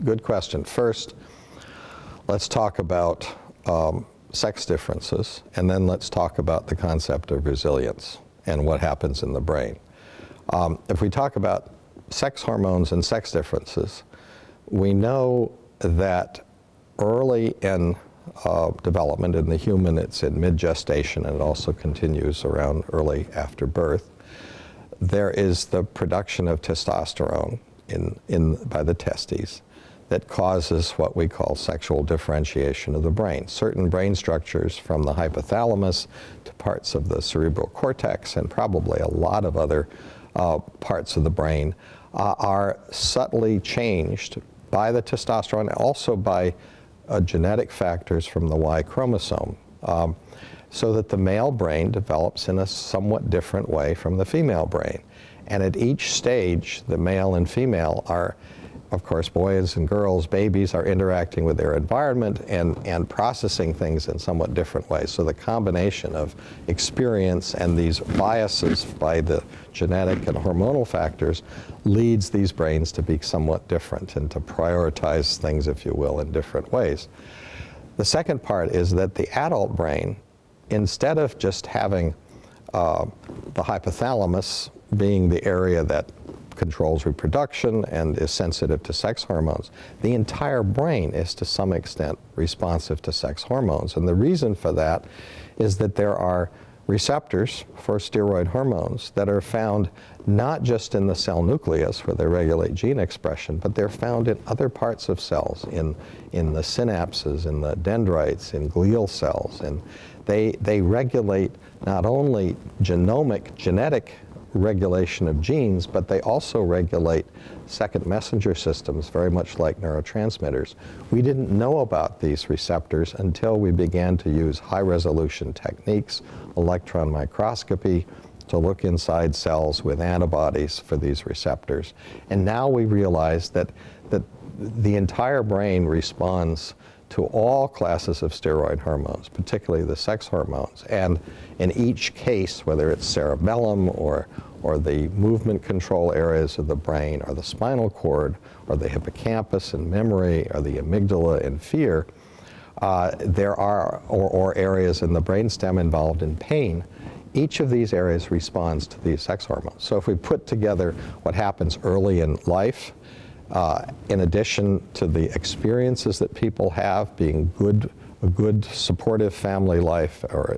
Good question. First, let's talk about sex differences, and then let's talk about the concept of resilience and what happens in the brain. If we talk about sex hormones and sex differences, we know that early in development in the human, it's in mid-gestation, and it also continues around early after birth. There is the production of testosterone by the testes that causes what we call sexual differentiation of the brain. Certain brain structures, from the hypothalamus to parts of the cerebral cortex and probably a lot of other parts of the brain, are subtly changed by the testosterone, and also by genetic factors from the Y chromosome, so that the male brain develops in a somewhat different way from the female brain. And at each stage, the male and female are, of course, boys and girls, babies, are interacting with their environment and processing things in somewhat different ways. So the combination of experience and these biases by the genetic and hormonal factors leads these brains to be somewhat different and to prioritize things, if you will, in different ways. The second part is that the adult brain, instead of just having the hypothalamus being the area that controls reproduction and is sensitive to sex hormones, the entire brain is to some extent responsive to sex hormones. And the reason for that is that there are receptors for steroid hormones that are found not just in the cell nucleus where they regulate gene expression, but they're found in other parts of cells, in the synapses, in the dendrites, in glial cells. And they regulate not only genetic regulation of genes, but they also regulate second messenger systems, very much like neurotransmitters. We didn't know about these receptors until we began to use high-resolution techniques, electron microscopy, to look inside cells with antibodies for these receptors. And now we realize that the entire brain responds to all classes of steroid hormones, particularly the sex hormones. And in each case, whether it's cerebellum or the movement control areas of the brain, or the spinal cord, or the hippocampus and memory, or the amygdala and fear, there are, or areas in the brainstem involved in pain, each of these areas responds to these sex hormones. So if we put together what happens early in life, in addition to the experiences that people have, being a good supportive family life, or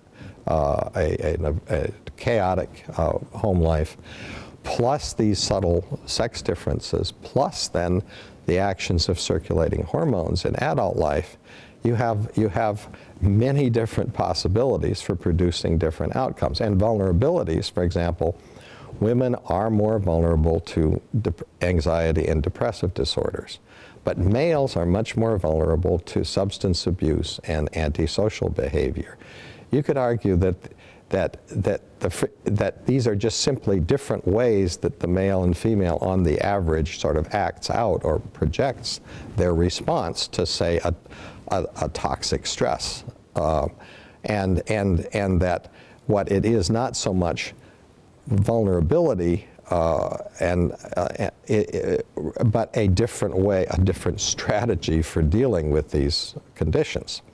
a chaotic home life, plus these subtle sex differences, plus then the actions of circulating hormones in adult life, you have many different possibilities for producing different outcomes. And vulnerabilities, for example, women are more vulnerable to anxiety and depressive disorders, but males are much more vulnerable to substance abuse and antisocial behavior. You could argue that these are just simply different ways that the male and female on the average sort of acts out or projects their response to, say, a toxic stress. And that what it is not so much vulnerability, but a different way, a different strategy for dealing with these conditions.